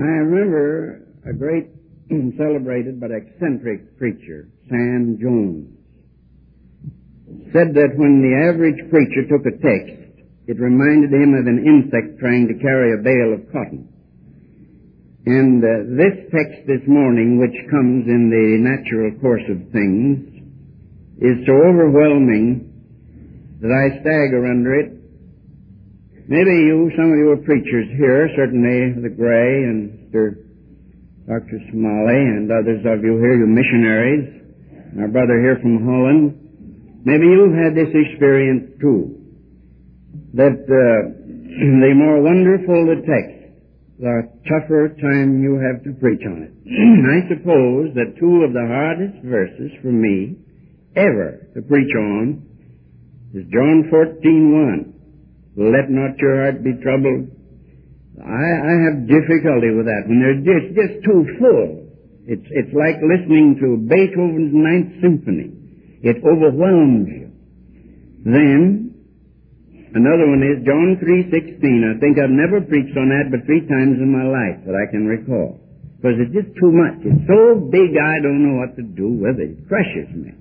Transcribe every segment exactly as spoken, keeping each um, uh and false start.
I remember a great celebrated but eccentric preacher, Sam Jones, said that when the average preacher took a text, it reminded him of an insect trying to carry a bale of cotton. And uh, this text this morning, which comes in the natural course of things, is so overwhelming that I stagger under it. Maybe you, some of you are preachers here, certainly the Gray and Mister Doctor Smalley and others of you here, you missionaries, and our brother here from Holland. Maybe you've had this experience too, that uh, the more wonderful the text, the tougher time you have to preach on it. I suppose that two of the hardest verses for me ever to preach on is John fourteen one. Let not your heart be troubled. I, I have difficulty with that when they're just, just too full. It's, it's like listening to Beethoven's Ninth Symphony. It overwhelms you. Then, another one is John three sixteen. I think I've never preached on that but three times in my life that I can recall. Because it's just too much. It's so big I don't know what to do with it. It crushes me.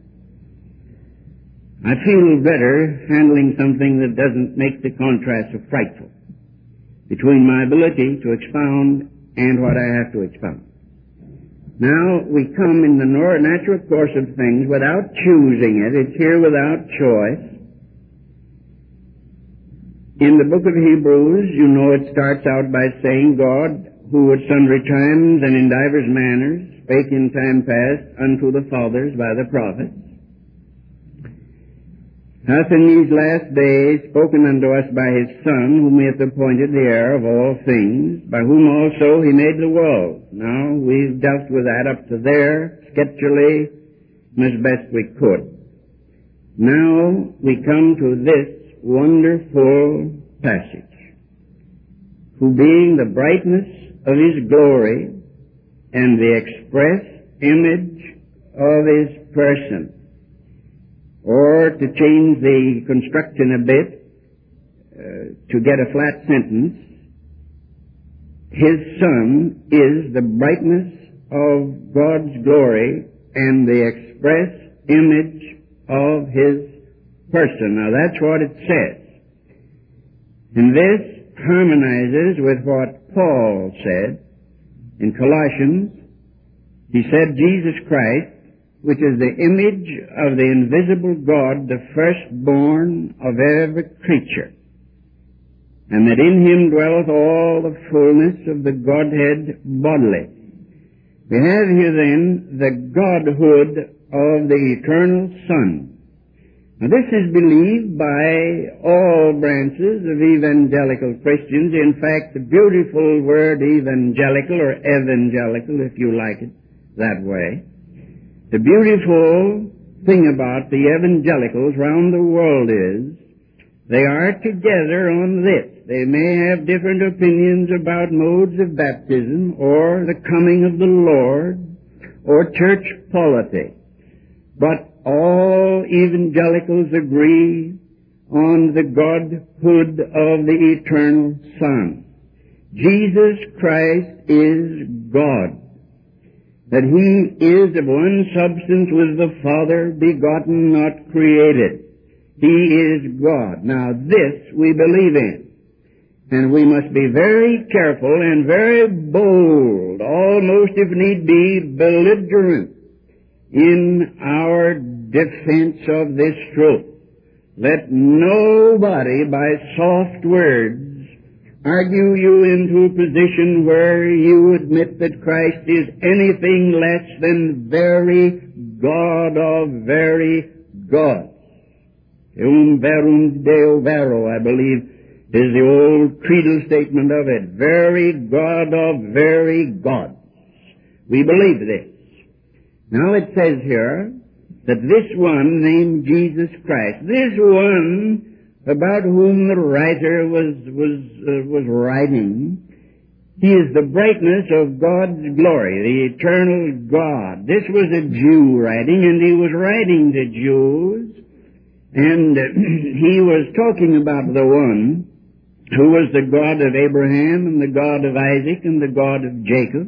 I feel better handling something that doesn't make the contrast so frightful between my ability to expound and what I have to expound. Now, we come in the natural course of things without choosing it. It's here without choice. In the book of Hebrews, you know it starts out by saying, God, who at sundry times and in divers manners spake in time past unto the fathers by the prophets, hath in these last days spoken unto us by his Son, whom he hath appointed the heir of all things, by whom also he made the world. Now, we've dealt with that up to there, sketchily, and as best we could. Now, we come to this wonderful passage. Who being the brightness of his glory, and the express image of his person, or to change the construction a bit, uh, to get a flat sentence, his Son is the brightness of God's glory and the express image of his person. Now that's what it says. And this harmonizes with what Paul said in Colossians. He said, Jesus Christ, which is the image of the invisible God, the firstborn of every creature, and that in him dwelleth all the fullness of the Godhead bodily. We have here then the Godhood of the eternal Son. Now this is believed by all branches of evangelical Christians. In fact, the beautiful word evangelical, or evangelical if you like it that way, the beautiful thing about the evangelicals round the world is they are together on this. They may have different opinions about modes of baptism or the coming of the Lord or church polity, but all evangelicals agree on the Godhood of the eternal Son. Jesus Christ is God, that he is of one substance with the Father, begotten, not created. He is God. Now this we believe in. And we must be very careful and very bold, almost if need be belligerent, in our defense of this truth. Let nobody by soft words argue you into a position where you admit that Christ is anything less than very God of very gods. Um verum Deo vero, I believe, is the old creedal statement of it. Very God of very gods. We believe this. Now it says here that this one named Jesus Christ, this one about whom the writer was was uh, was writing, he is the brightness of God's glory, the eternal God. This was a Jew writing, and he was writing to Jews, and uh, he was talking about the one who was the God of Abraham and the God of Isaac and the God of Jacob.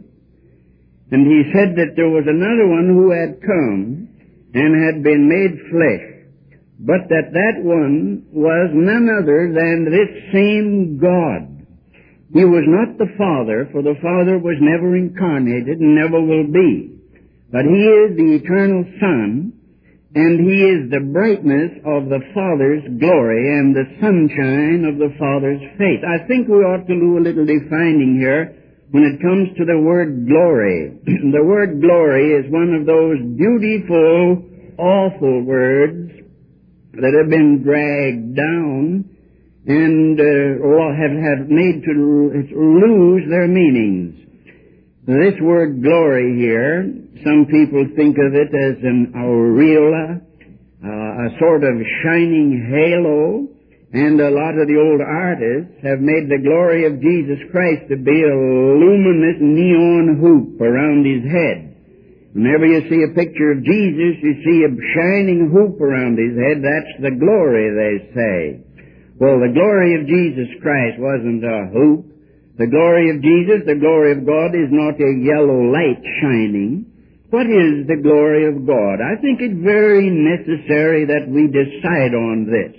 And he said that there was another one who had come and had been made flesh, but that that one was none other than this same God. He was not the Father, for the Father was never incarnated and never will be. But He is the eternal Son, and He is the brightness of the Father's glory and the sunshine of the Father's face. I think we ought to do a little defining here when it comes to the word glory. The word glory is one of those beautiful, awful words that have been dragged down and uh, have, have made to lose their meanings. This word glory here, some people think of it as an aureola, uh, a sort of shining halo, and a lot of the old artists have made the glory of Jesus Christ to be a luminous neon hoop around His head. Whenever you see a picture of Jesus, you see a shining hoop around His head. That's the glory, they say. Well, the glory of Jesus Christ wasn't a hoop. The glory of Jesus, the glory of God, is not a yellow light shining. What is the glory of God? I think it's very necessary that we decide on this,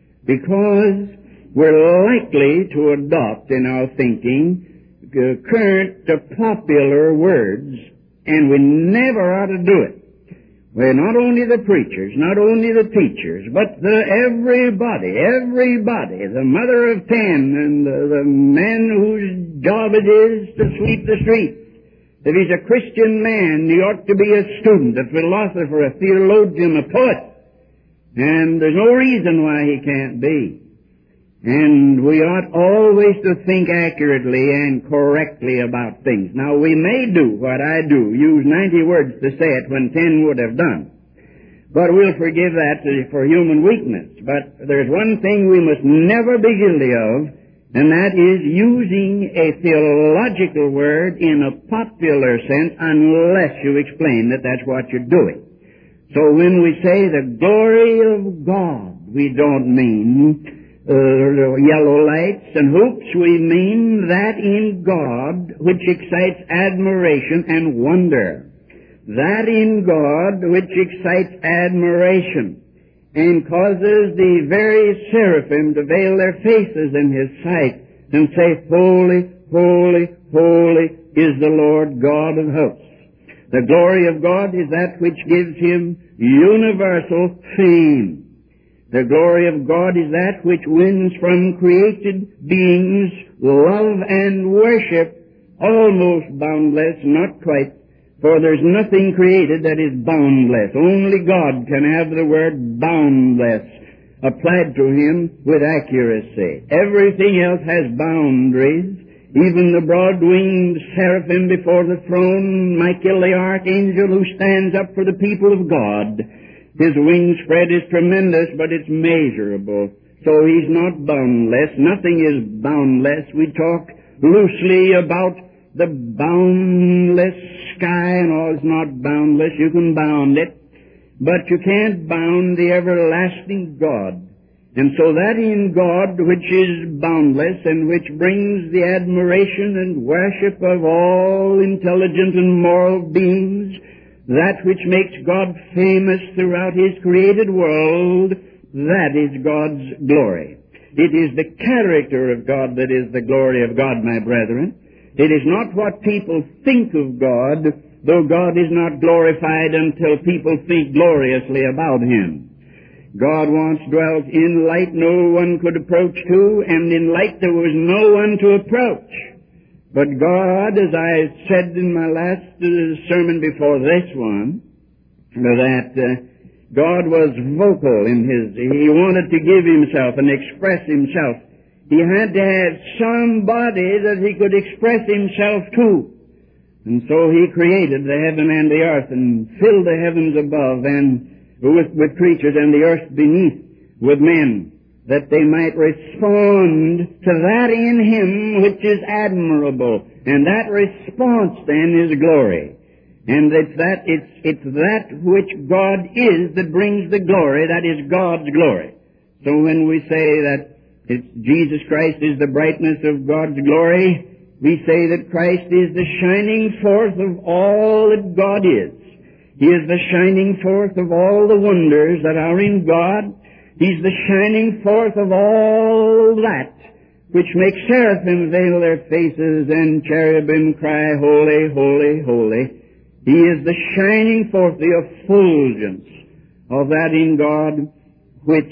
because we're likely to adopt in our thinking uh, current uh, popular words, and we never ought to do it. Well, not only the preachers, not only the teachers, but the everybody, everybody, the mother of ten and the, the man whose job it is to sweep the streets. If he's a Christian man, he ought to be a student, a philosopher, a theologian, a poet. And there's no reason why he can't be. And we ought always to think accurately and correctly about things. Now, we may do what I do, use ninety words to say it when ten would have done. But we'll forgive that for human weakness. But there's one thing we must never be guilty of, and that is using a theological word in a popular sense unless you explain that that's what you're doing. So when we say the glory of God, we don't mean Uh, yellow lights and hoops. We mean that in God which excites admiration and wonder. That in God which excites admiration and causes the very seraphim to veil their faces in His sight and say, Holy, holy, holy is the Lord God of hosts. The glory of God is that which gives Him universal fame. The glory of God is that which wins from created beings love and worship, almost boundless, not quite, for there's nothing created that is boundless. Only God can have the word boundless applied to Him with accuracy. Everything else has boundaries. Even the broad-winged seraphim before the throne, Michael the archangel who stands up for the people of God, his wingspread is tremendous, but it's measurable. So He's not boundless. Nothing is boundless. We talk loosely about the boundless sky and all. It's not boundless. You can bound it, but you can't bound the everlasting God. And so that in God which is boundless and which brings the admiration and worship of all intelligent and moral beings, that which makes God famous throughout His created world, that is God's glory. It is the character of God that is the glory of God, my brethren. It is not what people think of God, though God is not glorified until people think gloriously about Him. God once dwelt in light no one could approach to, and in light there was no one to approach. But God, as I said in my last uh, sermon before this one, that uh, God was vocal in His, He wanted to give Himself and express Himself. He had to have somebody that He could express Himself to. And so He created the heaven and the earth and filled the heavens above and with, with creatures and the earth beneath with men, that they might respond to that in Him which is admirable. And that response then is glory. And it's that, it's, it's that which God is that brings the glory, that is God's glory. So when we say that It's Jesus Christ is the brightness of God's glory. We say that Christ is the shining forth of all that God is. He is the shining forth of all the wonders that are in God. He's the shining forth of all that which makes seraphim veil their faces and cherubim cry, holy, holy, holy. He is the shining forth, the effulgence of that in God which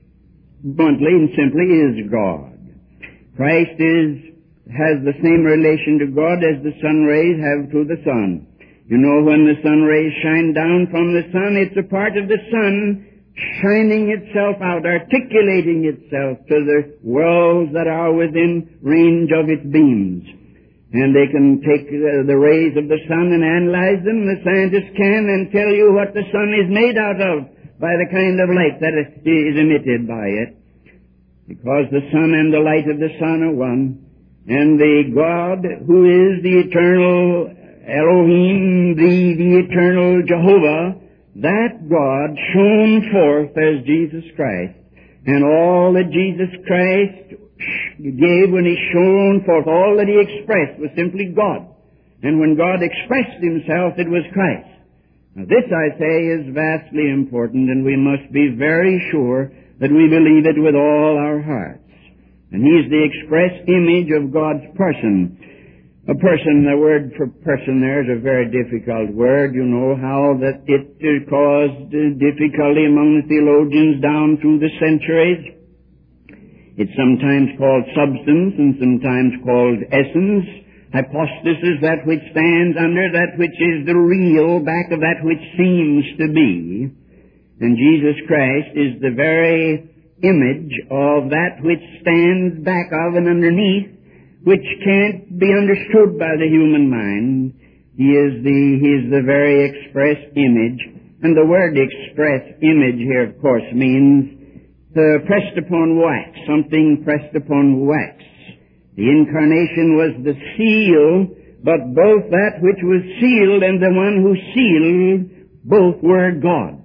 bluntly and simply is God. Christ is, has the same relation to God as the sun rays have to the sun. You know, when the sun rays shine down from the sun, it's a part of the sun shining itself out, articulating itself to the worlds that are within range of its beams. And they can take uh, the rays of the sun and analyze them. The scientists can and tell you what the sun is made out of by the kind of light that is emitted by it. Because the sun and the light of the sun are one. And the God who is the eternal Elohim, the, the eternal Jehovah, that God shone forth as Jesus Christ. And all that Jesus Christ gave when He shone forth, all that He expressed was simply God. And when God expressed Himself, it was Christ. Now this, I say, is vastly important, and we must be very sure that we believe it with all our hearts. And He's the express image of God's person. A person, the word for person there is a very difficult word. You know how that it caused difficulty among the theologians down through the centuries. It's sometimes called substance and sometimes called essence. Hypostasis, that which stands under that which is the real back of that which seems to be. And Jesus Christ is the very image of that which stands back of and underneath, which can't be understood by the human mind. He is the, he is the very express image. And the word express image here, of course, means uh, pressed upon wax, something pressed upon wax. The incarnation was the seal, but both that which was sealed and the one who sealed, both were God.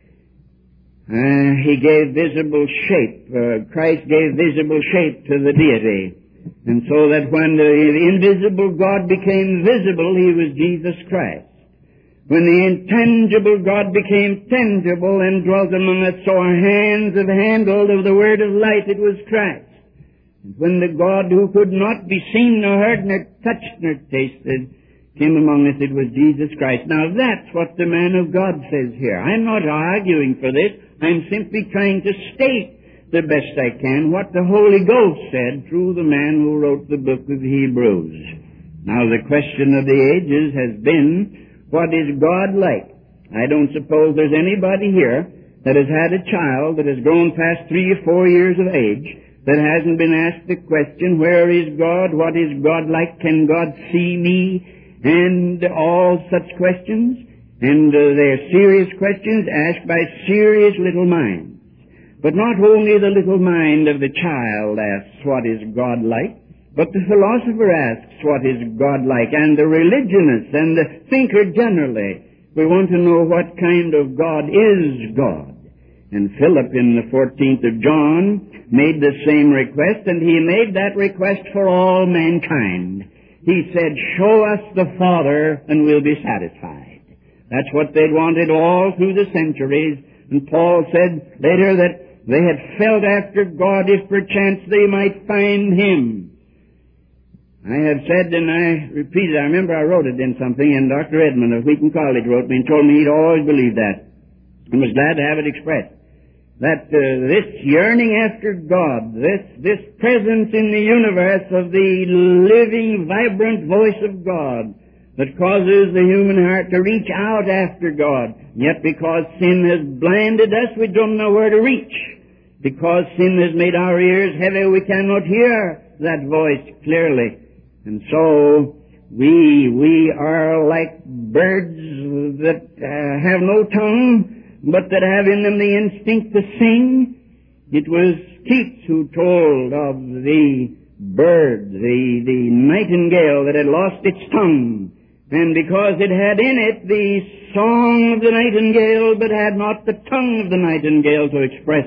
Uh, he gave visible shape. Uh, Christ gave visible shape to the deity. And so that when the invisible God became visible, He was Jesus Christ. When the intangible God became tangible and dwelt among us, so our hands have handled of the word of life, it was Christ. And when the God who could not be seen nor heard nor touched nor tasted came among us, it was Jesus Christ. Now that's what the man of God says here. I'm not arguing for this. I'm simply trying to state the best I can what the Holy Ghost said through the man who wrote the book of Hebrews. Now the question of the ages has been, what is God like? I don't suppose there's anybody here that has had a child that has grown past three or four years of age that hasn't been asked the question, where is God? What is God like? Can God see me? And all such questions. And uh, they're serious questions asked by serious little minds. But not only the little mind of the child asks, what is God like? But the philosopher asks, what is God like? And the religionist and the thinker generally. We want to know what kind of God is God. And Philip in the fourteenth of John made the same request, and he made that request for all mankind. He said, show us the Father and we'll be satisfied. That's what they'd wanted all through the centuries. And Paul said later that they had felt after God if perchance they might find Him. I have said, and I repeated, I remember I wrote it in something, and Doctor Edmund of Wheaton College wrote me and told me he'd always believed that, and was glad to have it expressed. That uh, this yearning after God, this, this presence in the universe of the living, vibrant voice of God that causes the human heart to reach out after God, yet because sin has blinded us, we don't know where to reach. Because sin has made our ears heavy, we cannot hear that voice clearly. And so, we, we are like birds that uh, have no tongue, but that have in them the instinct to sing. It was Keats who told of the bird, the, the nightingale that had lost its tongue. And because it had in it the song of the nightingale, but had not the tongue of the nightingale to express it,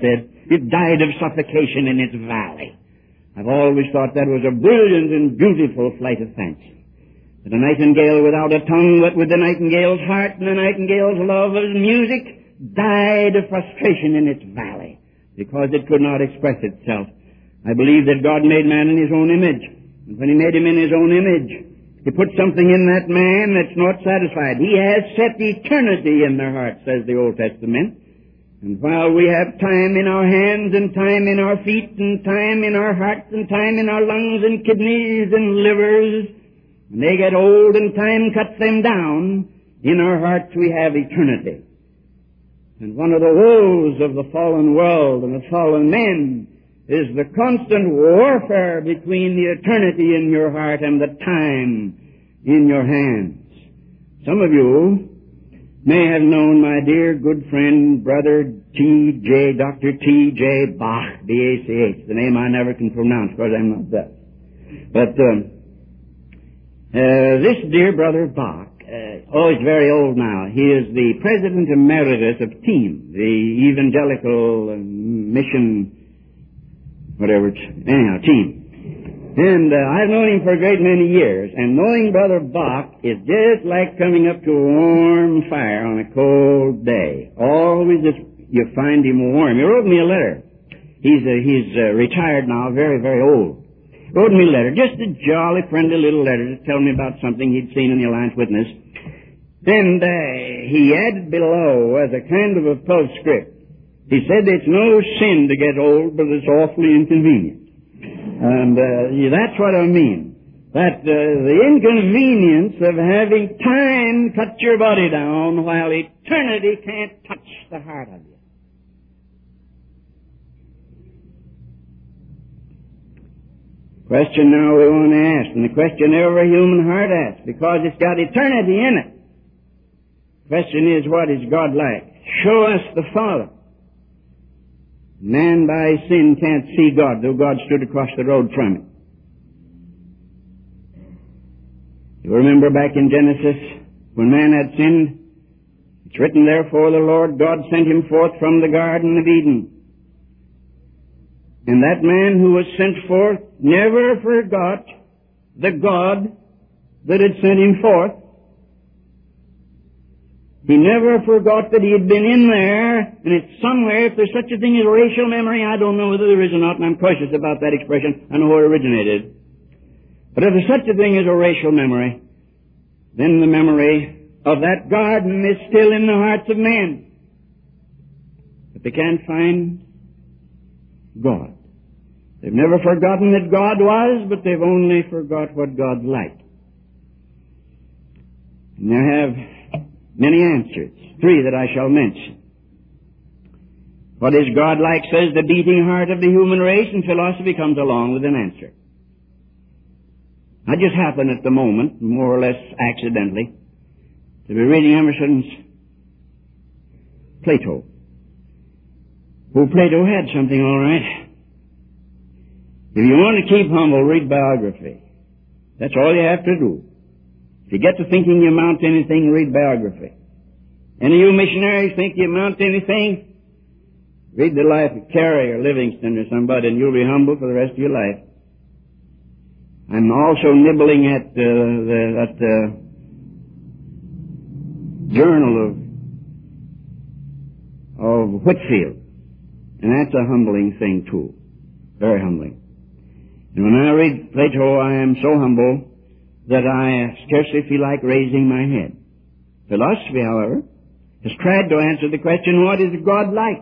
It died of suffocation in its valley. I've always thought that was a brilliant and beautiful flight of fancy. That a nightingale without a tongue, but with the nightingale's heart and the nightingale's love of music, died of frustration in its valley because it could not express itself. I believe that God made man in his own image. And when he made him in his own image, he put something in that man that's not satisfied. He has set eternity in their hearts, says the Old Testament. And while we have time in our hands and time in our feet and time in our hearts and time in our lungs and kidneys and livers, when they get old and time cuts them down, in our hearts we have eternity. And one of the woes of the fallen world and the fallen men is the constant warfare between the eternity in your heart and the time in your hands. Some of you may have known my dear good friend, Brother T J, Doctor T J Bach, B A C H, the name I never can pronounce because I'm not Dutch. But um, uh, this dear Brother Bach, uh, oh, he's very old now. He is the President Emeritus of TEAM, the Evangelical uh, Mission, whatever it's, anyhow, TEAM. And uh, I've known him for a great many years, and knowing Brother Bach is just like coming up to a warm fire on a cold day. Always just, you find him warm. He wrote me a letter. He's uh, he's uh, retired now, very, very old. Wrote me a letter, just a jolly, friendly little letter to tell me about something he'd seen in the Alliance Witness. And uh, he added below, as a kind of a postscript, he said it's no sin to get old, but it's awfully inconvenient. And uh, yeah, that's what I mean. That uh, the inconvenience of having time cut your body down while eternity can't touch the heart of you. Question now we want to ask, and the question every human heart asks, because it's got eternity in it. Question is, what is God like? Show us the Father. Man by sin can't see God, though God stood across the road from him. You remember back in Genesis, when man had sinned, it's written, therefore the Lord God sent him forth from the Garden of Eden. And that man who was sent forth never forgot the God that had sent him forth. He never forgot that he had been in there, and it's somewhere, if there's such a thing as racial memory, I don't know whether there is or not, and I'm cautious about that expression. I know where it originated. But if there's such a thing as a racial memory, then the memory of that garden is still in the hearts of men. But they can't find God. They've never forgotten that God was, but they've only forgot what God's like. And they have many answers, three that I shall mention. What is God like, says the beating heart of the human race, and philosophy comes along with an answer. I just happen at the moment, more or less accidentally, to be reading Emerson's Plato. Well, Plato had something all right. If you want to keep humble, read biography. That's all you have to do. If you get to thinking you amount to anything, read biography. Any of you missionaries think you amount to anything? Read the life of Carey or Livingston or somebody, and you'll be humble for the rest of your life. I'm also nibbling at uh, the at, uh, journal of of Whitfield, and that's a humbling thing too, very humbling. And when I read Plato, I am so humble that I scarcely feel like raising my head. Philosophy, however, has tried to answer the question, what is God like?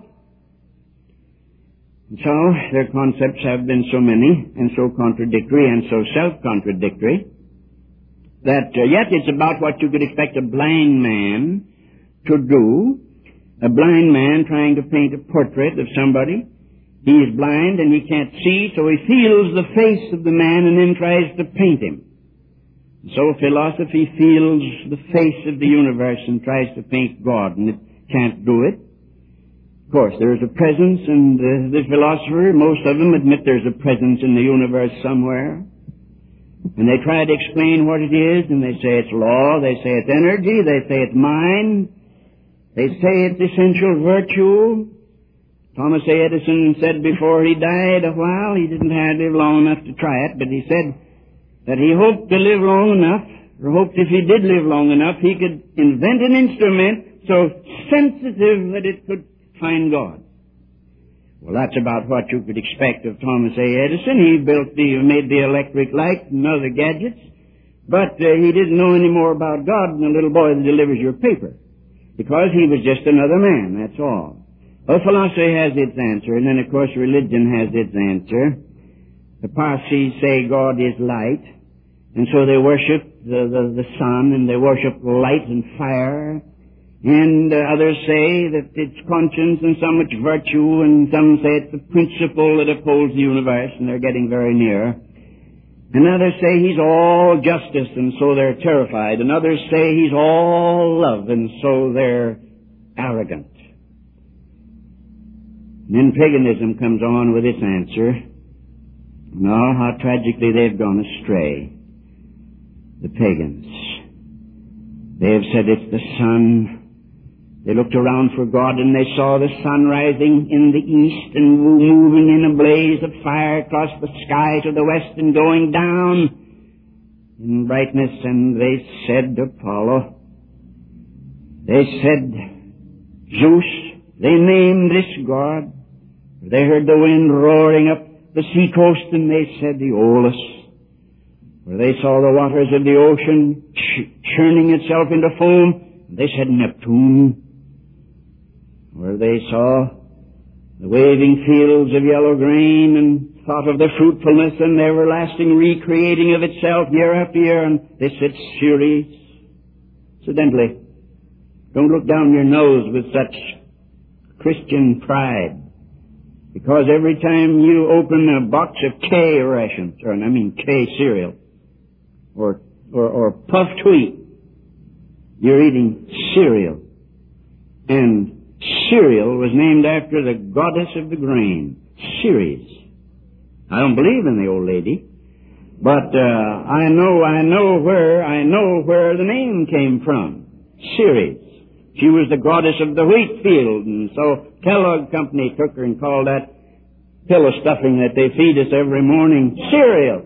And so their concepts have been so many and so contradictory and so self-contradictory that uh, yet it's about what you could expect a blind man to do. A blind man trying to paint a portrait of somebody. He is blind and he can't see, so he feels the face of the man and then tries to paint him. So philosophy feels the face of the universe and tries to paint God, and it can't do it. Of course, there is a presence, and uh, the philosopher, most of them admit there's a presence in the universe somewhere. And they try to explain what it is, and they say it's law, they say it's energy, they say it's mind, they say it's essential virtue. Thomas A. Edison said before he died a while, he didn't have to live long enough to try it, but he said that he hoped to live long enough, or hoped if he did live long enough, he could invent an instrument so sensitive that it could find God. Well, that's about what you could expect of Thomas A. Edison. He built the, made the electric light and other gadgets, but uh, he didn't know any more about God than a little boy that delivers your paper, because he was just another man, that's all. Well, philosophy has its answer, and then, of course, religion has its answer. The Parsis say God is light, and so they worship the, the, the sun, and they worship light and fire. And uh, others say that it's conscience and some it's virtue, and some say it's the principle that upholds the universe, and they're getting very near. And others say he's all justice, and so they're terrified. And others say he's all love, and so they're arrogant. And then paganism comes on with its answer. No, how tragically they've gone astray. The pagans. They have said it's the sun. They looked around for God and they saw the sun rising in the east and moving in a blaze of fire across the sky to the west and going down in brightness, and they said Apollo. They said Zeus. They named this god. They heard the wind roaring up the seacoast, and they said Aeolus. Where they saw the waters of the ocean ch- churning itself into foam, they said Neptune. Where they saw the waving fields of yellow grain and thought of the fruitfulness and the everlasting recreating of itself year after year, and they said Ceres. Incidentally, don't look down your nose with such Christian pride, because every time you open a box of K rations, or I mean K cereal, or, or, or puffed wheat, you're eating cereal. And cereal was named after the goddess of the grain, Ceres. I don't believe in the old lady, but uh, I know, I know where, I know where the name came from. Ceres. She was the goddess of the wheat field, and so Kellogg Company took her and called that pillow stuffing that they feed us every morning cereal.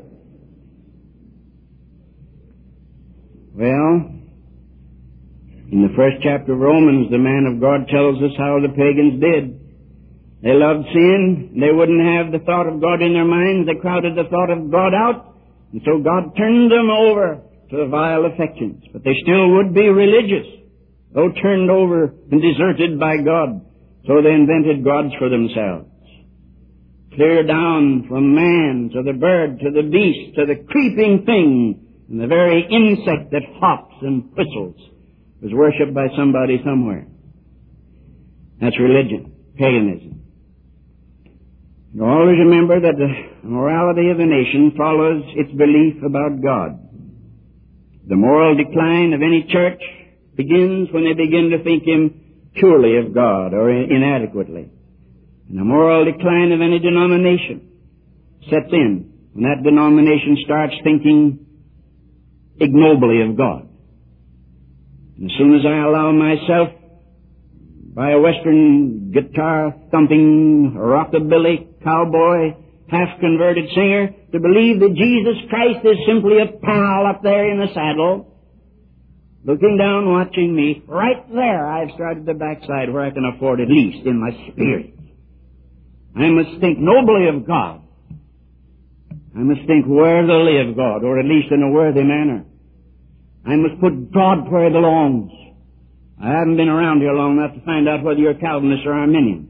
Well, in the first chapter of Romans, the man of God tells us how the pagans did. They loved sin. They wouldn't have the thought of God in their minds. They crowded the thought of God out, and so God turned them over to the vile affections. But they still would be religious, though turned over and deserted by God. So they invented gods for themselves. Clear down from man to the bird, to the beast, to the creeping thing, and the very insect that hops and whistles was worshipped by somebody somewhere. That's religion, paganism. You always remember that the morality of a nation follows its belief about God. The moral decline of any church begins when they begin to think impurely of God or inadequately. And the moral decline of any denomination sets in when that denomination starts thinking ignobly of God. And as soon as I allow myself, by a Western guitar-thumping, rockabilly, cowboy, half-converted singer, to believe that Jesus Christ is simply a pal up there in the saddle, looking down, watching me, right there I've started to backslide where I can afford at least in my spirit. I must think nobly of God. I must think worthily of God, or at least in a worthy manner. I must put God where he belongs. I haven't been around here long enough to find out whether you're Calvinists or Arminians.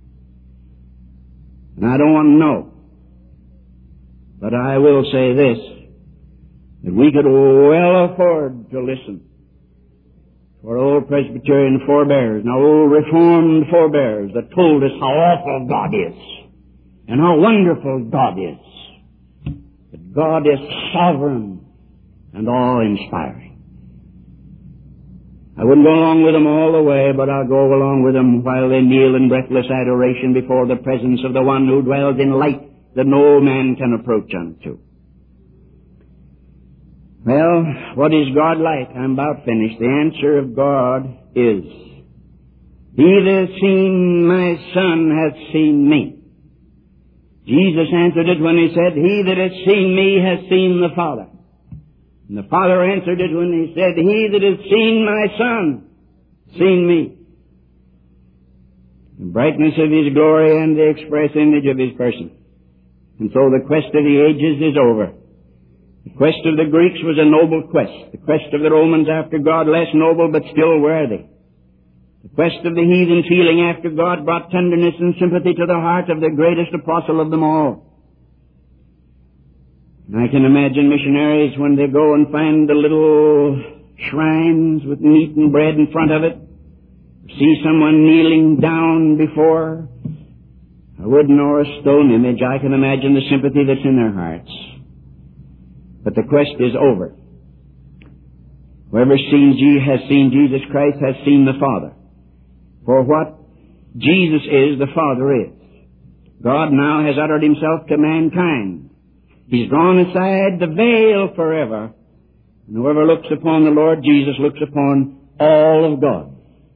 And I don't want to know. But I will say this, that we could well afford to listen to our old Presbyterian forebears and our old Reformed forebears that told us how awful God is and how wonderful God is. That God is sovereign and awe-inspiring. I wouldn't go along with them all the way, but I'll go along with them while they kneel in breathless adoration before the presence of the one who dwells in light that no man can approach unto. Well, what is God like? I'm about finished. The answer of God is He that hath seen my Son hath seen me. Jesus answered it when he said, He that hath seen me hath seen the Father. And the Father answered it when he said, He that hath seen my Son, seen me. The brightness of His glory and the express image of His person. And so the quest of the ages is over. The quest of the Greeks was a noble quest. The quest of the Romans after God, less noble but still worthy. The quest of the heathen feeling after God brought tenderness and sympathy to the heart of the greatest apostle of them all. And I can imagine missionaries when they go and find the little shrines with meat and bread in front of it, see someone kneeling down before a wooden or a stone image, I can imagine the sympathy that's in their hearts. But the quest is over. Whoever seen Je- has seen Jesus Christ has seen the Father. For what Jesus is, the Father is. God now has uttered Himself to mankind. He's drawn aside the veil forever. And whoever looks upon the Lord Jesus looks upon all of God.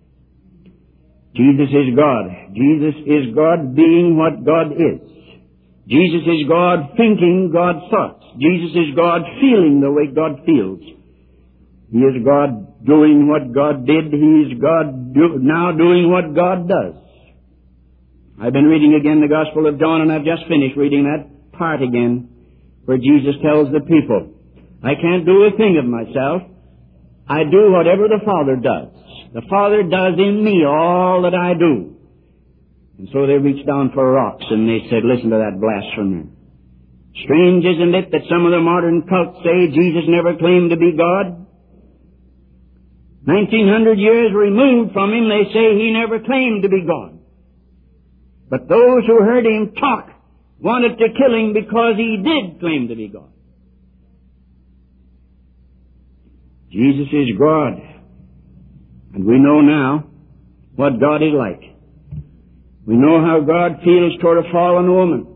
Jesus is God. Jesus is God being what God is. Jesus is God thinking God's thoughts. Jesus is God feeling the way God feels. He is God doing what God did. He is God do, now doing what God does. I've been reading again the Gospel of John, and I've just finished reading that part again where Jesus tells the people, I can't do a thing of myself. I do whatever the Father does. The Father does in me all that I do. And so they reached down for rocks and they said, listen to that blasphemer. Strange, isn't it, that some of the modern cults say Jesus never claimed to be God? Nineteen hundred years removed from Him, they say He never claimed to be God. But those who heard Him talk wanted to kill Him because He did claim to be God. Jesus is God. And we know now what God is like. We know how God feels toward a fallen woman.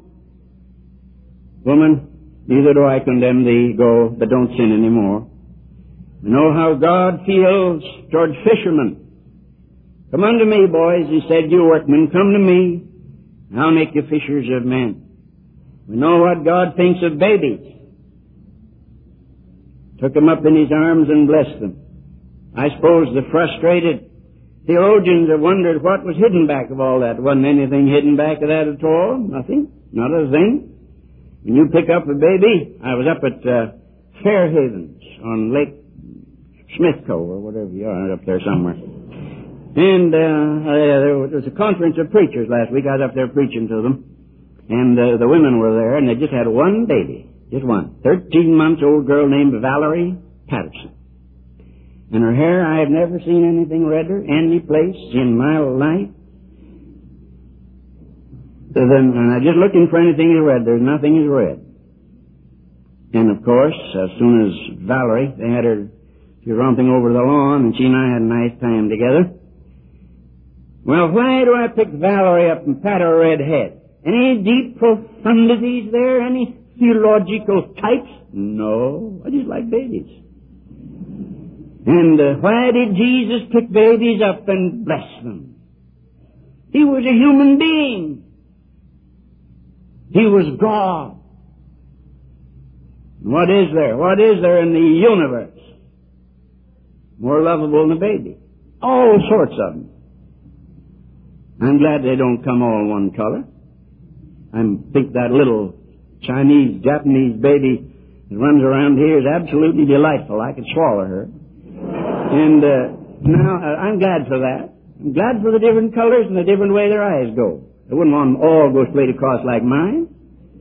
Woman, neither do I condemn thee, go, but don't sin any more. We know how God feels toward fishermen. Come unto me, boys, He said, you workmen, come to me, and I'll make you fishers of men. We know what God thinks of babies. Took them up in His arms and blessed them. I suppose the frustrated theologians have wondered what was hidden back of all that. Wasn't anything hidden back of that at all. Nothing. Not a thing. When you pick up a baby, I was up at uh, Fairhavens on Lake Smithco or whatever you are, up there somewhere. And uh, there was a conference of preachers last week. I was up there preaching to them. And uh, the women were there, and they just had one baby. Just one. Thirteen months old girl named Valerie Patterson. And her hair, I have never seen anything redder any place in my life. So then, and I'm just looking for anything is red. There's nothing is red. And of course, as soon as Valerie, they had her, she was romping over the lawn, and she and I had a nice time together. Well, why do I pick Valerie up and pat her red head? Any deep profundities there? Any theological types? No, I just like babies. And uh, why did Jesus pick babies up and bless them? He was a human being. He was God. What is there? What is there in the universe more lovable than a baby? All sorts of them. I'm glad they don't come all one color. I think that little Chinese, Japanese baby that runs around here is absolutely delightful. I could swallow her. And uh, now, uh, I'm glad for that. I'm glad for the different colors and the different way their eyes go. I wouldn't want them all go straight across like mine.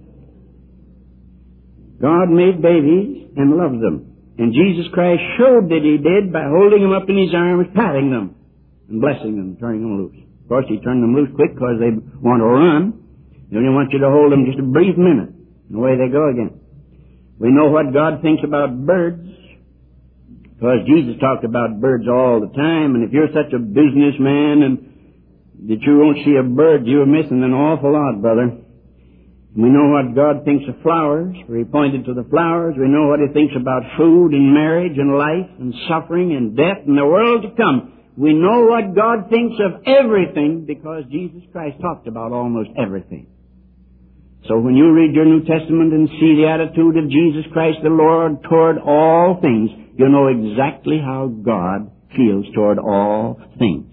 God made babies and loved them. And Jesus Christ showed that He did by holding them up in His arms, patting them, and blessing them, turning them loose. Of course, He turned them loose quick because they want to run. He only wants you to hold them just a brief minute, and away they go again. We know what God thinks about birds. Because Jesus talked about birds all the time, and if you're such a businessman and that you won't see a bird, you're missing an awful lot, brother. We know what God thinks of flowers, for He pointed to the flowers. We know what He thinks about food and marriage and life and suffering and death and the world to come. We know what God thinks of everything because Jesus Christ talked about almost everything. So when you read your New Testament and see the attitude of Jesus Christ the Lord toward all things, you know exactly how God feels toward all things.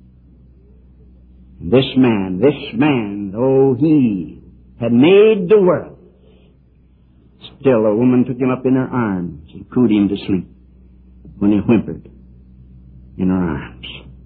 This man, this man, though he had made the world, still a woman took him up in her arms and cooed him to sleep when he whimpered in her arms.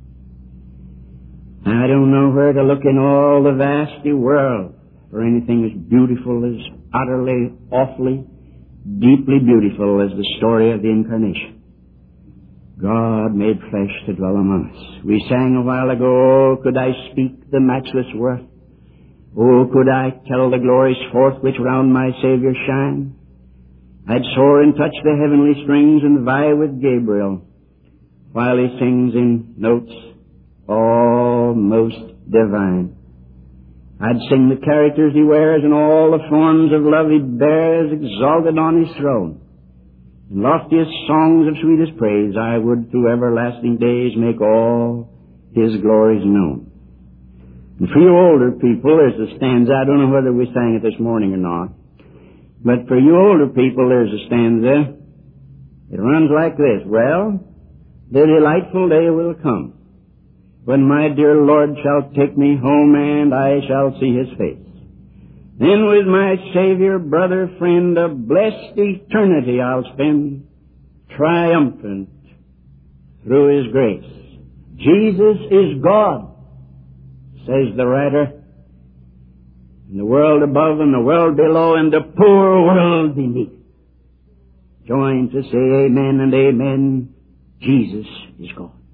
I don't know where to look in all the vasty world for anything as beautiful, as utterly, awfully, deeply beautiful as the story of the Incarnation. God made flesh to dwell among us. We sang a while ago, oh, could I speak the matchless worth? Oh, could I tell the glories forth which round my Savior shine? I'd soar and touch the heavenly strings and vie with Gabriel while he sings in notes all most divine. I'd sing the characters he wears and all the forms of love he bears exalted on his throne. In loftiest songs of sweetest praise I would through everlasting days make all his glories known. And for you older people, there's a stanza. I don't know whether we sang it this morning or not. But for you older people, there's a stanza. It runs like this. Well, the delightful day will come when my dear Lord shall take me home and I shall see his face. Then with my Savior, brother, friend, a blessed eternity I'll spend, triumphant through his grace. Jesus is God, says the writer, and the world above and the world below and the poor world beneath join to say amen and amen. Jesus is God.